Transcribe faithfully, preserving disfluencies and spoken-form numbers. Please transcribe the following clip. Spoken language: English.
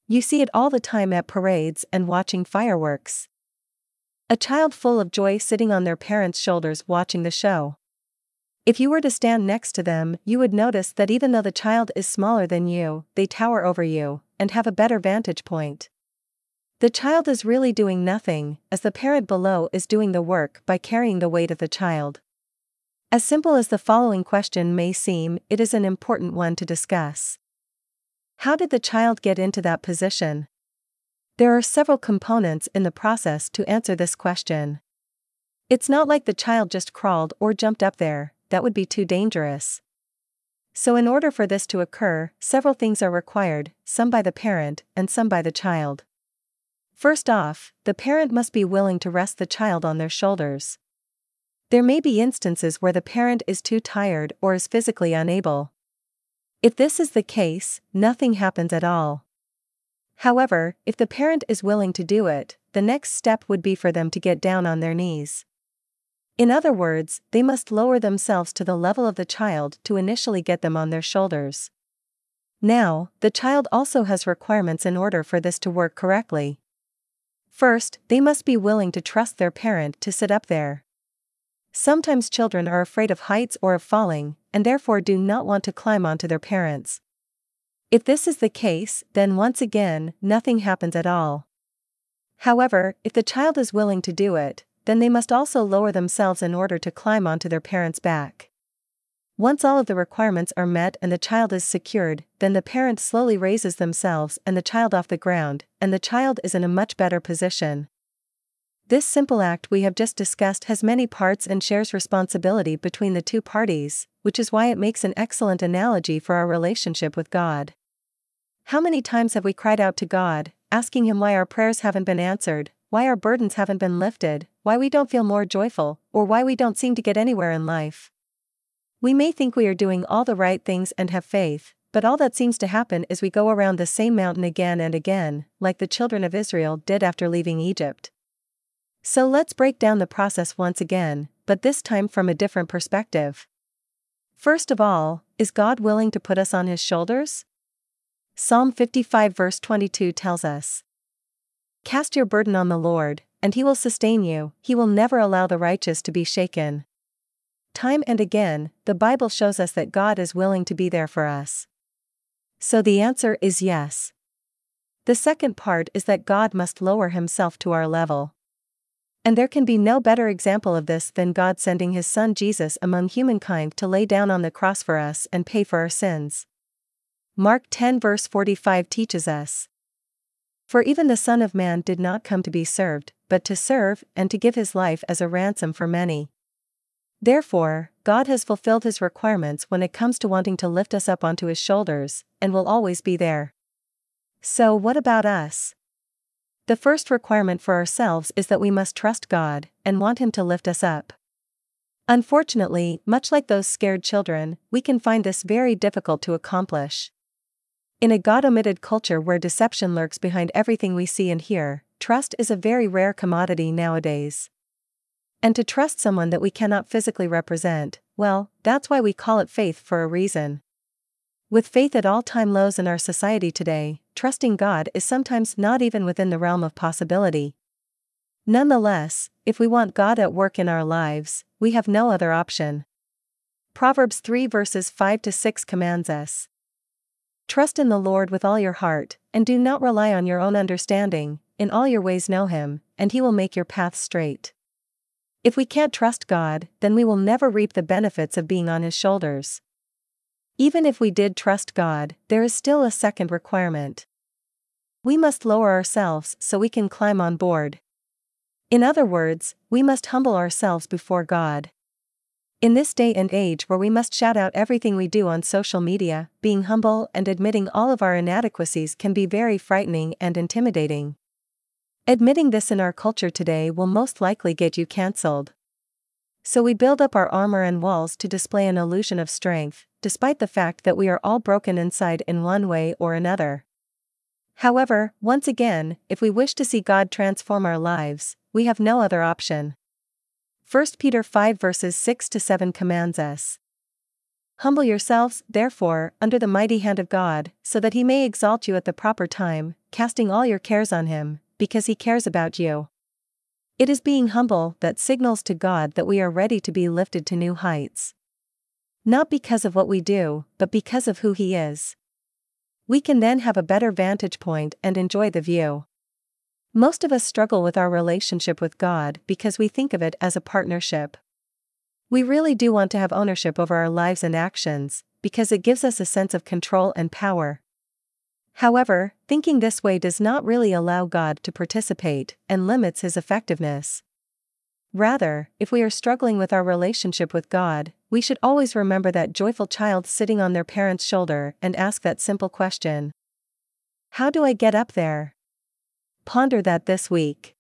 You see it all the time at parades and watching fireworks. A child full of joy sitting on their parents' shoulders watching the show. If you were to stand next to them, you would notice that even though the child is smaller than you, they tower over you and have a better vantage point. The child is really doing nothing, as the parent below is doing the work by carrying the weight of the child. As simple as the following question may seem, it is an important one to discuss. How did the child get into that position? There are several components in the process to answer this question. It's not like the child just crawled or jumped up there, that would be too dangerous. So in order for this to occur, several things are required, some by the parent and some by the child. First off, the parent must be willing to rest the child on their shoulders. There may be instances where the parent is too tired or is physically unable. If this is the case, nothing happens at all. However, if the parent is willing to do it, the next step would be for them to get down on their knees. In other words, they must lower themselves to the level of the child to initially get them on their shoulders. Now, the child also has requirements in order for this to work correctly. First, they must be willing to trust their parent to sit up there. Sometimes children are afraid of heights or of falling, and therefore do not want to climb onto their parents. If this is the case, then once again, nothing happens at all. However, if the child is willing to do it, then they must also lower themselves in order to climb onto their parent's back. Once all of the requirements are met and the child is secured, then the parent slowly raises themselves and the child off the ground, and the child is in a much better position. This simple act we have just discussed has many parts and shares responsibility between the two parties, which is why it makes an excellent analogy for our relationship with God. How many times have we cried out to God, asking Him why our prayers haven't been answered, why our burdens haven't been lifted, why we don't feel more joyful, or why we don't seem to get anywhere in life? We may think we are doing all the right things and have faith, but all that seems to happen is we go around the same mountain again and again, like the children of Israel did after leaving Egypt. So let's break down the process once again, but this time from a different perspective. First of all, is God willing to put us on His shoulders? Psalm fifty-five verse twenty-two tells us, "Cast your burden on the Lord, and He will sustain you, He will never allow the righteous to be shaken." Time and again, the Bible shows us that God is willing to be there for us. So the answer is yes. The second part is that God must lower Himself to our level. And there can be no better example of this than God sending His Son Jesus among humankind to lay down on the cross for us and pay for our sins. Mark ten verse forty-five teaches us, "For even the Son of Man did not come to be served, but to serve and to give His life as a ransom for many." Therefore, God has fulfilled His requirements when it comes to wanting to lift us up onto His shoulders, and will always be there. So what about us? The first requirement for ourselves is that we must trust God and want Him to lift us up. Unfortunately, much like those scared children, we can find this very difficult to accomplish. In a God-omitted culture where deception lurks behind everything we see and hear, trust is a very rare commodity nowadays. And to trust someone that we cannot physically represent, well, that's why we call it faith for a reason. With faith at all-time lows in our society today, trusting God is sometimes not even within the realm of possibility. Nonetheless, if we want God at work in our lives, we have no other option. Proverbs three verses five to six commands us, "Trust in the Lord with all your heart, and do not rely on your own understanding, in all your ways know Him, and He will make your paths straight." If we can't trust God, then we will never reap the benefits of being on His shoulders. Even if we did trust God, there is still a second requirement. We must lower ourselves so we can climb on board. In other words, we must humble ourselves before God. In this day and age where we must shout out everything we do on social media, being humble and admitting all of our inadequacies can be very frightening and intimidating. Admitting this in our culture today will most likely get you cancelled. So we build up our armor and walls to display an illusion of strength, despite the fact that we are all broken inside in one way or another. However, once again, if we wish to see God transform our lives, we have no other option. First Peter five verses six to seven commands us, Humble yourselves, therefore, under the mighty hand of God, so that he may exalt you at the proper time, casting all your cares on him, because he cares about you. It is being humble that signals to God that we are ready to be lifted to new heights. Not because of what we do, but because of who he is. We can then have a better vantage point and enjoy the view. Most of us struggle with our relationship with God because we think of it as a partnership. We really do want to have ownership over our lives and actions, because it gives us a sense of control and power. However, thinking this way does not really allow God to participate and limits his effectiveness. Rather, if we are struggling with our relationship with God, we should always remember that joyful child sitting on their parent's shoulder and ask that simple question: how do I get up there? Ponder that this week.